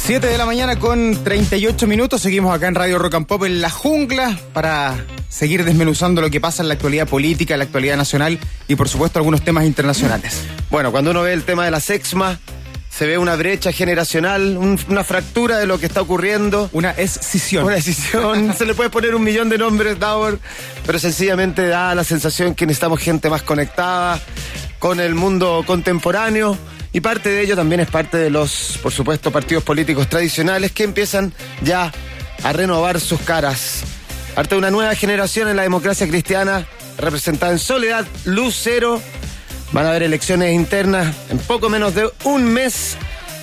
7 de la mañana con 38 minutos. Seguimos acá en Radio Rock and Pop en La Jungla para seguir desmenuzando lo que pasa en la actualidad política, en la actualidad nacional y por supuesto algunos temas internacionales. Bueno, cuando uno ve el tema de la sexma, se ve una brecha generacional, una fractura de lo que está ocurriendo. Una escisión. Una escisión. Se le puede poner 1.000.000 de nombres, Davor, pero sencillamente da la sensación que necesitamos gente más conectada con el mundo contemporáneo. Y parte de ello también es parte de los, por supuesto, partidos políticos tradicionales que empiezan ya a renovar sus caras. Parte de una nueva generación en la democracia cristiana, representada en Soledad Lucero. Van a haber elecciones internas en poco menos de un mes.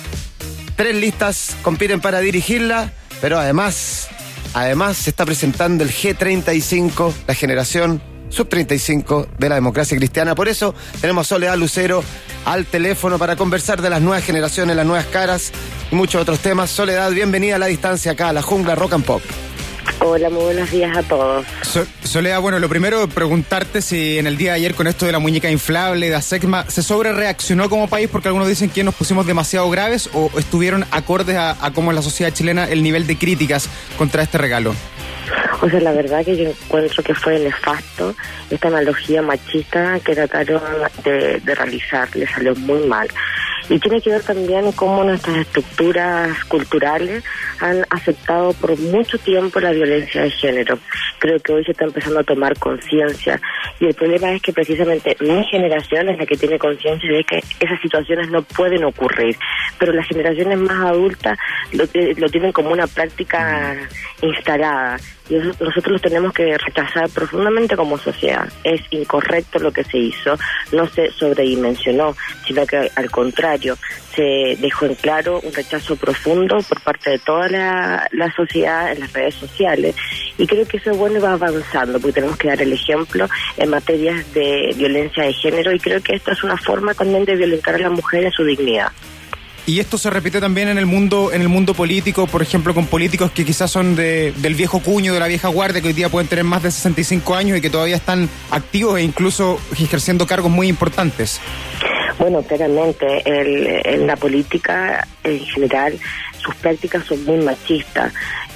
3 listas compiten para dirigirla, pero además se está presentando el G35, la generación sub-35 de la democracia cristiana. Por eso tenemos a Soledad Lucero al teléfono para conversar de las nuevas generaciones, las nuevas caras y muchos otros temas. Soledad, bienvenida a la distancia acá a La Jungla Rock and Pop. Hola, muy buenos días a todos. Soledad, bueno, lo primero, preguntarte si en el día de ayer con esto de la muñeca inflable, de la sexma, ¿se sobrereaccionó como país porque algunos dicen que nos pusimos demasiado graves o estuvieron acordes a cómo en la sociedad chilena el nivel de críticas contra este regalo? O sea, la verdad que yo encuentro que fue nefasto esta analogía machista que trataron de realizar, le salió muy mal. Y tiene que ver también cómo nuestras estructuras culturales han aceptado por mucho tiempo la violencia de género. Creo que hoy se está empezando a tomar conciencia y el problema es que precisamente mi generación es la que tiene conciencia de que esas situaciones no pueden ocurrir, pero las generaciones más adultas lo tienen como una práctica instalada. Y nosotros lo tenemos que rechazar profundamente como sociedad. Es incorrecto lo que se hizo, no se sobredimensionó, sino que al contrario, se dejó en claro un rechazo profundo por parte de toda la sociedad en las redes sociales. Y creo que eso es bueno y va avanzando, porque tenemos que dar el ejemplo en materias de violencia de género y creo que esto es una forma también de violentar a la mujer en su dignidad. Y esto se repite también en el mundo político, por ejemplo, con políticos que quizás son del viejo cuño, de la vieja guardia, que hoy día pueden tener más de 65 años y que todavía están activos e incluso ejerciendo cargos muy importantes. Bueno, claramente, en la política en general, sus prácticas son muy machistas.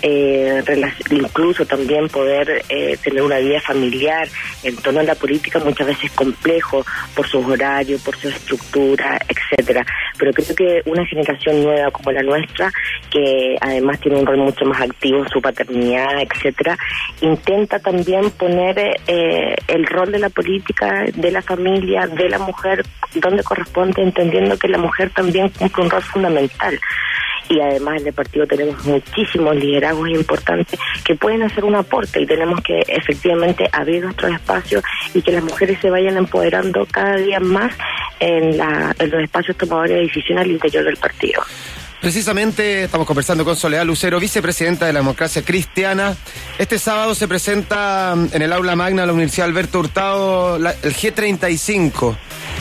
Incluso también poder tener una vida familiar en torno a la política muchas veces complejo por sus horarios, por su estructura, etcétera. Pero creo que una generación nueva como la nuestra, que además tiene un rol mucho más activo en su paternidad, etcétera, intenta también poner el rol de la política, de la familia, de la mujer, donde corresponde, entendiendo que la mujer también cumple un rol fundamental. Y además en el partido tenemos muchísimos liderazgos importantes que pueden hacer un aporte y tenemos que efectivamente abrir nuestros espacios y que las mujeres se vayan empoderando cada día más en los espacios tomadores de decisión al interior del partido. Precisamente estamos conversando con Soledad Lucero, vicepresidenta de la democracia cristiana. Este sábado se presenta en el aula magna de la Universidad Alberto Hurtado el G35.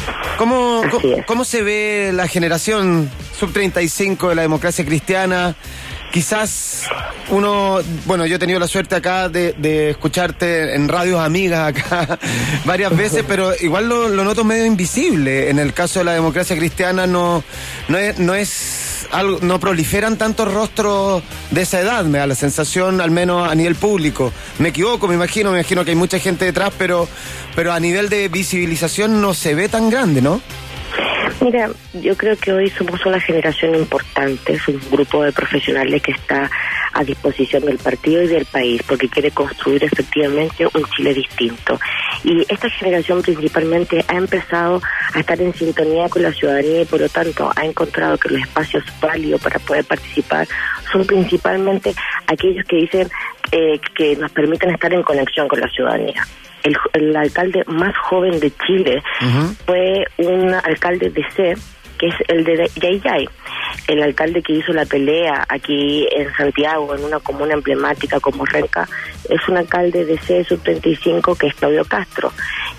¿Cómo se ve la generación sub-35 de la democracia cristiana? Quizás yo he tenido la suerte acá de escucharte en radios amigas acá varias veces, pero igual lo noto medio invisible. En el caso de la democracia cristiana no proliferan tantos rostros de esa edad, me da la sensación, al menos a nivel público. Me equivoco, me imagino que hay mucha gente detrás, pero a nivel de visibilización no se ve tan grande, ¿no? Mira, yo creo que hoy somos una generación importante, es un grupo de profesionales que está a disposición del partido y del país, porque quiere construir efectivamente un Chile distinto. Y esta generación principalmente ha empezado a estar en sintonía con la ciudadanía y por lo tanto ha encontrado que los espacios válidos para poder participar son principalmente aquellos que dicen que nos permiten estar en conexión con la ciudadanía. El alcalde más joven de Chile fue un alcalde de C, que es el de Yayay, el alcalde que hizo la pelea aquí en Santiago, en una comuna emblemática como Renca, es un alcalde de C sub-35 que es Claudio Castro.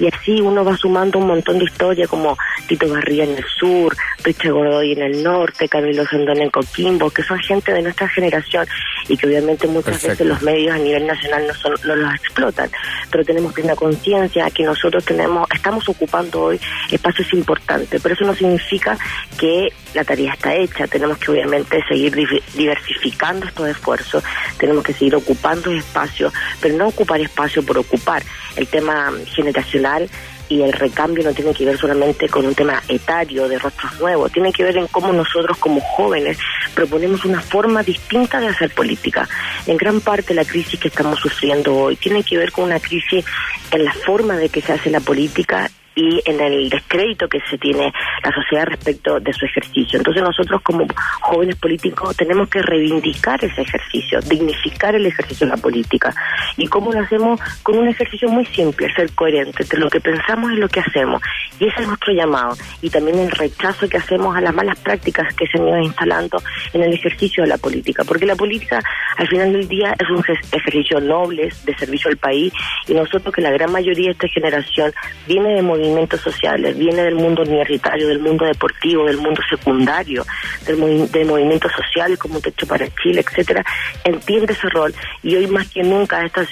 Y así uno va sumando un montón de historias como Tito Barría en el sur, Richard Godoy en el norte, Camilo Sandón en Coquimbo, que son gente de nuestra generación y que obviamente muchas veces los medios a nivel nacional no los explotan, pero tenemos plena conciencia que nosotros estamos ocupando hoy espacios importantes, pero eso no significa que la tarea está hecha. Tenemos que obviamente seguir diversificando estos esfuerzos, tenemos que seguir ocupando espacios, pero no ocupar espacio por ocupar. El tema generacional y el recambio no tiene que ver solamente con un tema etario de rostros nuevos, tiene que ver en cómo nosotros como jóvenes proponemos una forma distinta de hacer política. En gran parte la crisis que estamos sufriendo hoy tiene que ver con una crisis en la forma de que se hace la política y en el descrédito que se tiene la sociedad respecto de su ejercicio. Entonces nosotros como jóvenes políticos tenemos que reivindicar ese ejercicio, dignificar el ejercicio de la política. ¿Y cómo lo hacemos? Con un ejercicio muy simple, ser coherente entre lo que pensamos y lo que hacemos. Y ese es nuestro llamado. Y también el rechazo que hacemos a las malas prácticas que se han ido instalando en el ejercicio de la política. Porque la política, al final del día, es un ejercicio noble, de servicio al país, y nosotros, que la gran mayoría de esta generación viene de movimientos sociales, viene del mundo universitario, del mundo deportivo, del mundo secundario, de movimientos sociales como Un Techo para Chile, etcétera, entiende ese rol, y hoy más que nunca esta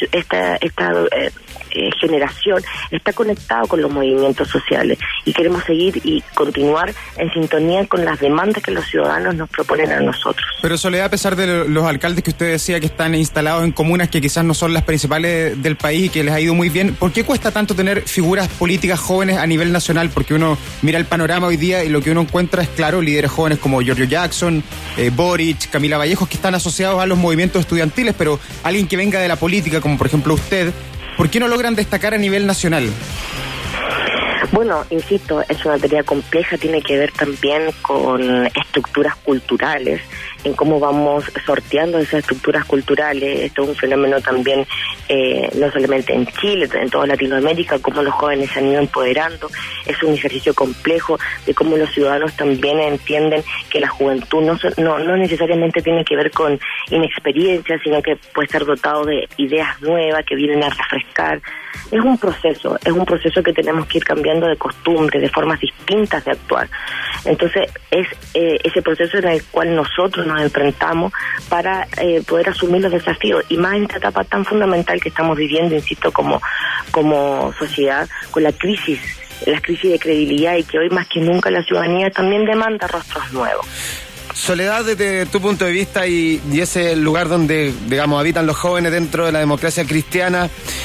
generación está conectado con los movimientos sociales y queremos seguir y continuar en sintonía con las demandas que los ciudadanos nos proponen a nosotros. Pero Soledad, a pesar de los alcaldes que usted decía que están instalados en comunas que quizás no son las principales del país y que les ha ido muy bien, ¿por qué cuesta tanto tener figuras políticas jóvenes a nivel nacional? Porque uno mira el panorama hoy día y lo que uno encuentra es, claro, líderes jóvenes como Giorgio Jackson, Boric, Camila Vallejos, que están asociados a los movimientos estudiantiles, pero alguien que venga de la política, como por ejemplo usted, ¿por qué no logran destacar a nivel nacional? Bueno, insisto, es una tarea compleja, tiene que ver también con estructuras culturales, en cómo vamos sorteando esas estructuras culturales. Esto es un fenómeno también, no solamente en Chile, en toda Latinoamérica, cómo los jóvenes se han ido empoderando. Es un ejercicio complejo de cómo los ciudadanos también entienden que la juventud no necesariamente tiene que ver con inexperiencia, sino que puede estar dotado de ideas nuevas que vienen a refrescar. Es un proceso que tenemos que ir cambiando de costumbre, de formas distintas de actuar. Entonces es ese proceso en el cual nosotros nos enfrentamos para poder asumir los desafíos, y más en esta etapa tan fundamental que estamos viviendo, insisto, como sociedad, con las crisis de credibilidad, y que hoy más que nunca la ciudadanía también demanda rostros nuevos. Soledad, desde tu punto de vista y ese lugar donde, digamos, habitan los jóvenes dentro de la democracia cristiana,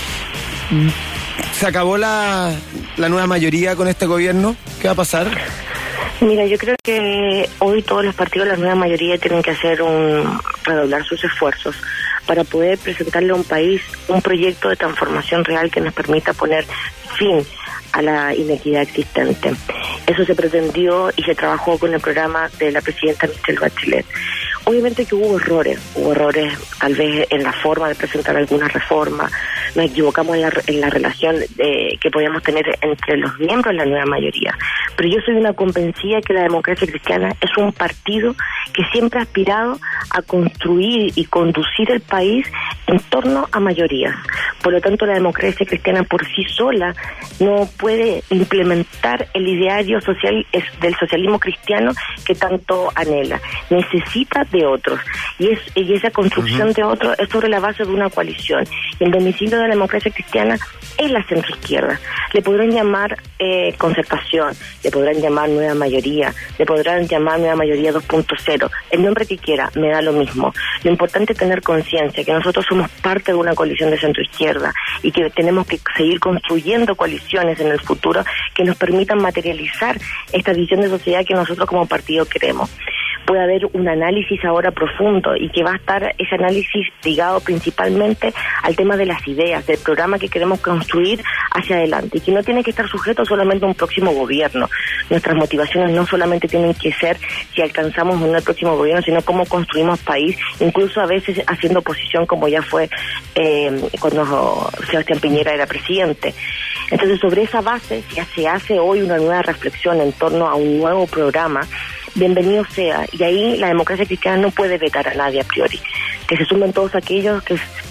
¿se acabó la nueva mayoría con este gobierno? ¿Qué va a pasar? Mira, yo creo que hoy todos los partidos de la nueva mayoría tienen que redoblar sus esfuerzos para poder presentarle a un país un proyecto de transformación real que nos permita poner fin a la inequidad existente. Eso se pretendió y se trabajó con el programa de la presidenta Michelle Bachelet. Obviamente que hubo errores tal vez en la forma de presentar alguna reforma, nos equivocamos en la relación que podíamos tener entre los miembros de la nueva mayoría, pero yo soy una convencida que la democracia cristiana es un partido que siempre ha aspirado a construir y conducir el país en torno a mayorías. Por lo tanto, la democracia cristiana por sí sola no puede implementar el ideario social del socialismo cristiano que tanto anhela. Necesita de otros, y esa construcción de otros es sobre la base de una coalición. Y el domicilio de la democracia cristiana es la centroizquierda. Le podrán llamar concertación, le podrán llamar nueva mayoría, le podrán llamar nueva mayoría 2.0, el nombre que quiera, me da lo mismo. Lo importante es tener conciencia que nosotros somos parte de una coalición de centroizquierda y que tenemos que seguir construyendo coaliciones en el futuro que nos permitan materializar esta visión de sociedad que nosotros como partido queremos. Puede haber un análisis ahora profundo, y que va a estar ese análisis ligado principalmente al tema de las ideas, del programa que queremos construir hacia adelante, y que no tiene que estar sujeto solamente a un próximo gobierno. Nuestras motivaciones no solamente tienen que ser si alcanzamos o no el próximo gobierno, sino cómo construimos país, incluso a veces haciendo oposición, como ya fue cuando Sebastián Piñera era presidente. Entonces, sobre esa base, si se hace hoy una nueva reflexión en torno a un nuevo programa, bienvenido sea, y ahí la democracia cristiana no puede vetar a nadie a priori. Que se sumen todos aquellos que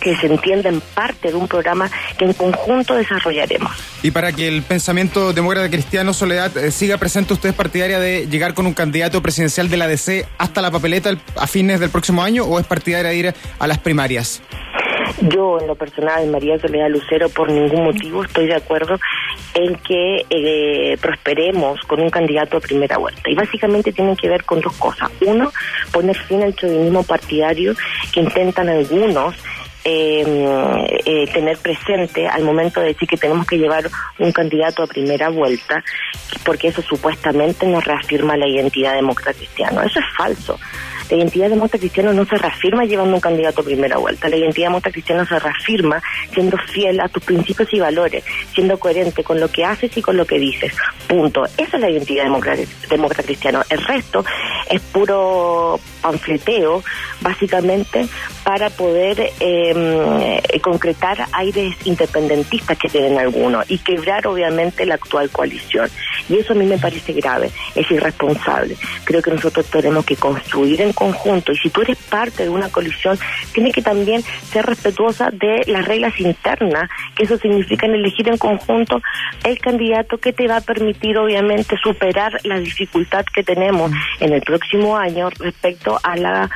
que se entiendan parte de un programa que en conjunto desarrollaremos. Y para que el pensamiento demócrata cristiano, Soledad, siga presente, ¿usted es partidaria de llegar con un candidato presidencial de la DC hasta la papeleta a fines del próximo año, o es partidaria de ir a las primarias? Yo, en lo personal, María Soledad Lucero, por ningún motivo estoy de acuerdo en que prosperemos con un candidato a primera vuelta. Y básicamente tienen que ver con dos cosas. Uno, poner fin al chauvinismo partidario que intentan algunos tener presente al momento de decir que tenemos que llevar un candidato a primera vuelta, porque eso supuestamente nos reafirma la identidad demócrata cristiana. Eso es falso. La identidad demócrata cristiana no se reafirma llevando un candidato a primera vuelta. La identidad demócrata cristiana se reafirma siendo fiel a tus principios y valores, siendo coherente con lo que haces y con lo que dices. Punto. Esa es la identidad demócrata cristiana. El resto es puro panfleteo, básicamente, para poder concretar aires independentistas que tienen algunos y quebrar, obviamente, la actual coalición. Y eso a mí me parece grave, es irresponsable. Creo que nosotros tenemos que construir en conjunto, y si tú eres parte de una coalición, tienes que también ser respetuosa de las reglas internas, que eso significa elegir en conjunto el candidato que te va a permitir, obviamente, superar la dificultad que tenemos en el próximo año respecto a la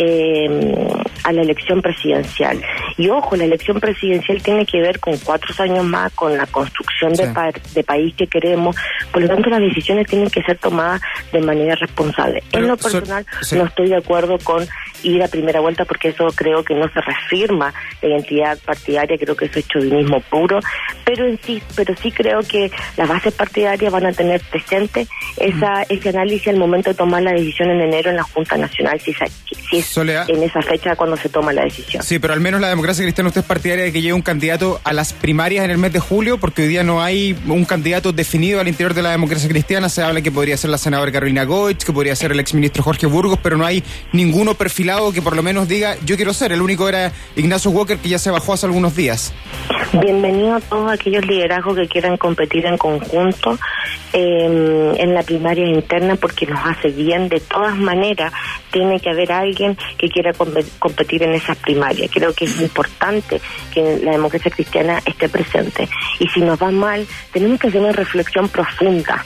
elección presidencial. Y ojo, la elección presidencial tiene que ver con 4 años más, con la construcción de país que queremos. Por lo tanto, las decisiones tienen que ser tomadas de manera responsable. En lo personal, no estoy de acuerdo con ir a primera vuelta, porque eso creo que no se reafirma la identidad partidaria, creo que eso es chauvinismo puro, pero sí creo que las bases partidarias van a tener presente ese análisis al momento de tomar la decisión en enero en la Junta Nacional, si es Soledad, en esa fecha cuando se toma la decisión. Sí, pero al menos la democracia cristiana, ¿usted es partidaria de que llegue un candidato a las primarias en el mes de julio? Porque hoy día no hay un candidato definido al interior de la democracia cristiana. Se habla que podría ser la senadora Carolina Goich, que podría ser el exministro Jorge Burgos, pero no hay ninguno perfilado que por lo menos diga yo quiero ser. El único era Ignacio Walker, que ya se bajó hace algunos días. Bienvenido a todos aquellos liderazgos que quieran competir en conjunto en la primaria interna, porque nos hace bien. De todas maneras, tiene que haber alguien que quiera competir en esas primarias. Creo que es importante que la democracia cristiana esté presente. Y si nos va mal, tenemos que hacer una reflexión profunda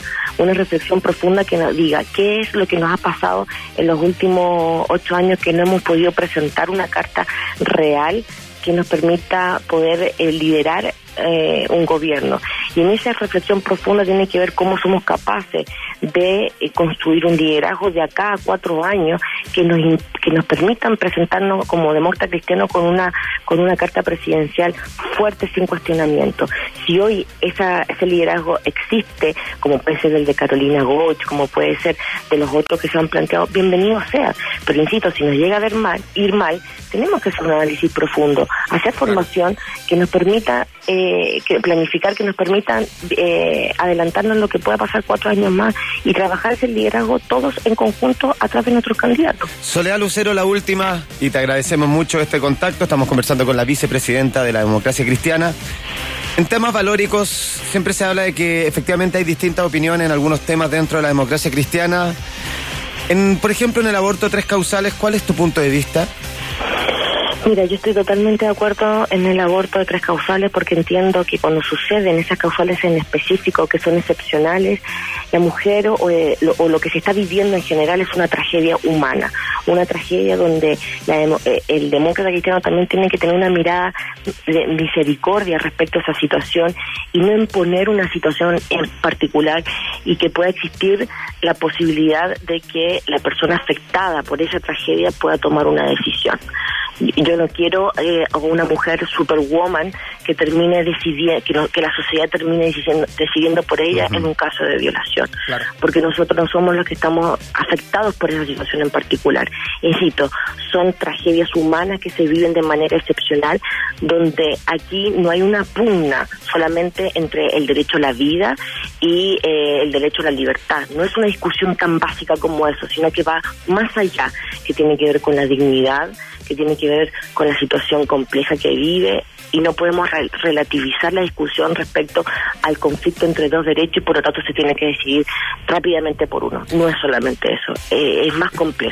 que nos diga qué es lo que nos ha pasado en los últimos 8 años, que no hemos podido presentar una carta real que nos permita poder liderar un gobierno. Y en esa reflexión profunda tiene que ver cómo somos capaces de construir un liderazgo de acá a 4 años que nos permitan presentarnos como demócrata cristiano con una carta presidencial fuerte, sin cuestionamiento. Si hoy ese liderazgo existe, como puede ser el de Carolina Goich, como puede ser de los otros que se han planteado, bienvenido sea. Pero insisto, si nos llega a ir mal, tenemos que hacer un análisis profundo, hacer formación que nos permita planificar, que nos permitan adelantarnos en lo que pueda pasar 4 años más y trabajar ese liderazgo todos en conjunto a través de nuestros candidatos. Soledad Lucero, la última, y te agradecemos mucho este contacto. Estamos conversando con la vicepresidenta de la Democracia Cristiana. En temas valóricos, siempre se habla de que efectivamente hay distintas opiniones en algunos temas dentro de la democracia cristiana. Por ejemplo, en el aborto de 3 causales, ¿cuál es tu punto de vista? Mira, yo estoy totalmente de acuerdo en el aborto de 3 causales, porque entiendo que cuando suceden esas causales en específico que son excepcionales, la mujer o lo que se está viviendo en general es una tragedia humana, una tragedia donde el demócrata cristiano también tiene que tener una mirada de misericordia respecto a esa situación y no imponer una situación en particular, y que pueda existir la posibilidad de que la persona afectada por esa tragedia pueda tomar una decisión. Yo no quiero una mujer superwoman que termine decidiendo, que la sociedad termine decidiendo por ella en un caso de violación. Claro. Porque nosotros no somos los que estamos afectados por esa situación en particular. Insisto, son tragedias humanas que se viven de manera excepcional, donde aquí no hay una pugna solamente entre el derecho a la vida y el derecho a la libertad. No es una discusión tan básica como eso, sino que va más allá, que tiene que ver con la dignidad, que tiene que ver con la situación compleja que vive, y no podemos relativizar la discusión respecto al conflicto entre 2 derechos, y por lo tanto se tiene que decidir rápidamente por uno. No es solamente eso, es más complejo.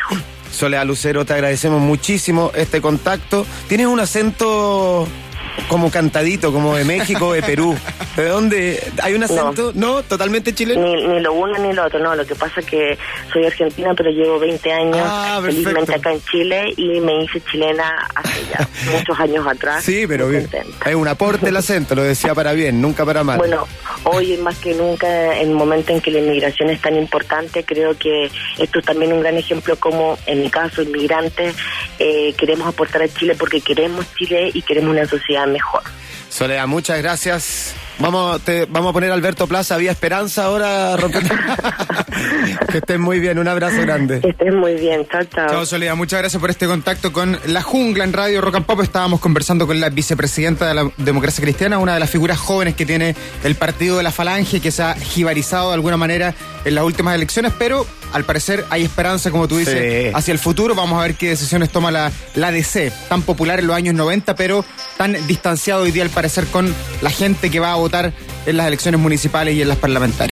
Soledad Lucero, te agradecemos muchísimo este contacto. Tienes un acento como cantadito, como de México o de Perú. ¿De dónde? ¿Hay un acento? ¿No? ¿Totalmente chileno? Ni lo uno ni lo otro, no. Lo que pasa es que soy argentina, pero llevo 20 años felizmente acá en Chile y me hice chilena hace ya muchos años atrás. Sí, pero bien. Es un aporte el acento, lo decía para bien, nunca para mal. Bueno, hoy más que nunca, en el momento en que la inmigración es tan importante, creo que esto es también un gran ejemplo como, en mi caso, inmigrantes, queremos aportar a Chile porque queremos Chile y queremos una sociedad mejor. Soledad, muchas gracias. Vamos a poner Alberto Plaza, Vía Esperanza ahora, rompiendo. Que estén muy bien, un abrazo grande. Que estén muy bien, chao, chao. Chao, Soledad, muchas gracias por este contacto con La Jungla en Radio Rock and Pop. Estábamos conversando con la vicepresidenta de la Democracia Cristiana, una de las figuras jóvenes que tiene el partido de la Falange, que se ha jibarizado de alguna manera en las últimas elecciones, pero al parecer hay esperanza, como tú dices, hacia el futuro. Vamos a ver qué decisiones toma la DC, tan popular en los años 90, pero tan distanciado hoy día al parecer con la gente que va a votar en las elecciones municipales y en las parlamentarias.